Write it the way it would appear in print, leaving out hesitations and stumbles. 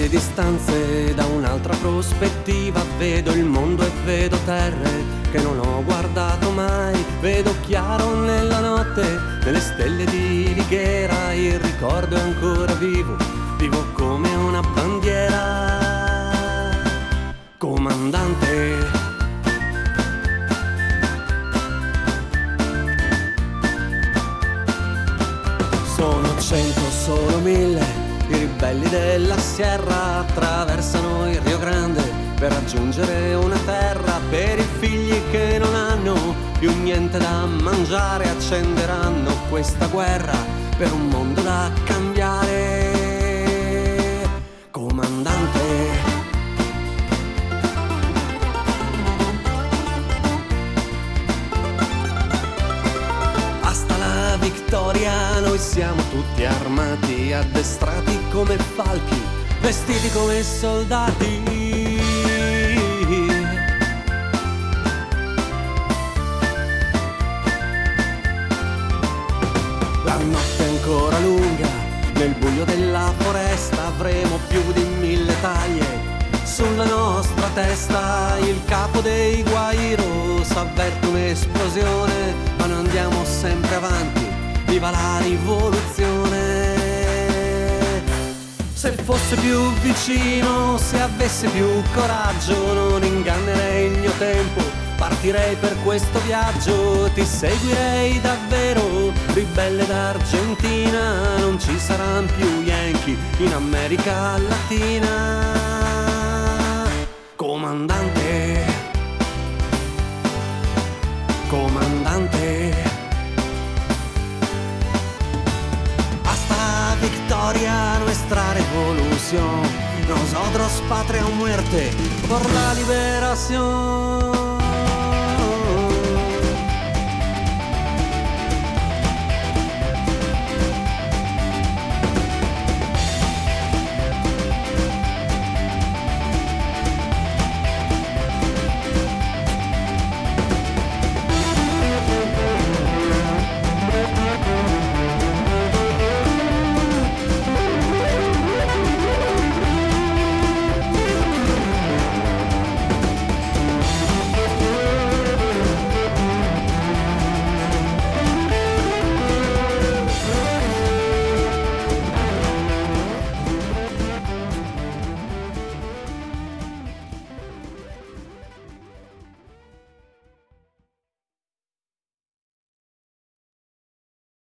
le distanze da un'altra prospettiva, vedo il mondo e vedo terre che non ho guardato mai, vedo chiaro nella notte, nelle stelle di Righiera, il ricordo è ancora vivo, vivo come una bandiera. Comandante, sono 100, sono 1000, i ribelli della Sierra attraversano il Rio Grande per raggiungere una terra, per i figli che non hanno più niente da mangiare, accenderanno questa guerra per un mondo da cambiare. Comandante, hasta la vittoria, noi siamo tutti armati, addestrati come falchi, vestiti come soldati. La notte è ancora lunga, nel buio della foresta avremo più di 1000 taglie sulla nostra testa. Il capo dei Guairo s'avverte un'esplosione, ma noi andiamo sempre avanti, viva la rivoluzione. Se fosse più vicino, se avesse più coraggio, non ingannerei il mio tempo, partirei per questo viaggio, ti seguirei davvero, ribelle d'Argentina, non ci saranno più Yankee in America Latina. Comandante, comandante, hasta la victoria, nuestra revolución, nosotros patria o muerte por la liberación.